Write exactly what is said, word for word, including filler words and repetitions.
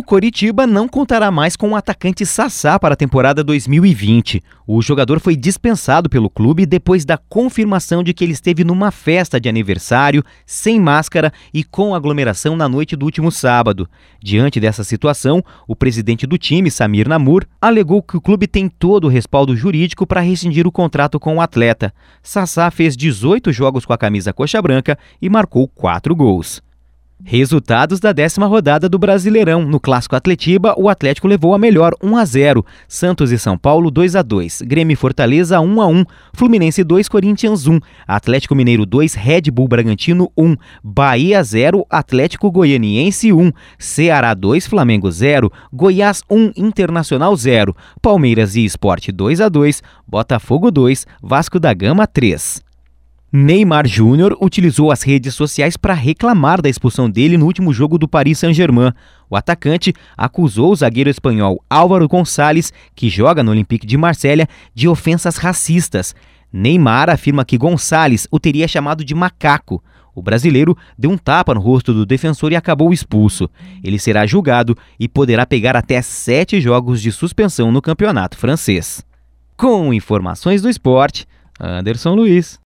Coritiba não contará mais com o atacante Sassá para a temporada dois mil e vinte. O jogador foi dispensado pelo clube depois da confirmação de que ele esteve numa festa de aniversário, sem máscara e com aglomeração na noite do último sábado. Diante dessa situação, o presidente do time, Samir Namur, alegou que o clube tem todo o respaldo jurídico para rescindir o contrato com o atleta. Sassá fez dezoito jogos com a camisa coxa branca e marcou quatro gols. Resultados da décima rodada do Brasileirão. No Clássico Atletiba, o Atlético levou a melhor um a zero. Santos e São Paulo dois a dois. Grêmio e Fortaleza um a um. Fluminense dois, Corinthians um. Atlético Mineiro dois, Red Bull Bragantino um. Bahia zero, Atlético Goianiense um. Ceará dois, Flamengo zero. Goiás um, Internacional zero. Palmeiras e Sport dois a dois. Botafogo dois, Vasco da Gama três. Neymar Júnior utilizou as redes sociais para reclamar da expulsão dele no último jogo do Paris Saint-Germain. O atacante acusou o zagueiro espanhol Álvaro Gonçalves, que joga no Olympique de Marselha, de ofensas racistas. Neymar afirma que Gonçalves o teria chamado de macaco. O brasileiro deu um tapa no rosto do defensor e acabou expulso. Ele será julgado e poderá pegar até sete jogos de suspensão no campeonato francês. Com informações do esporte, Anderson Luiz.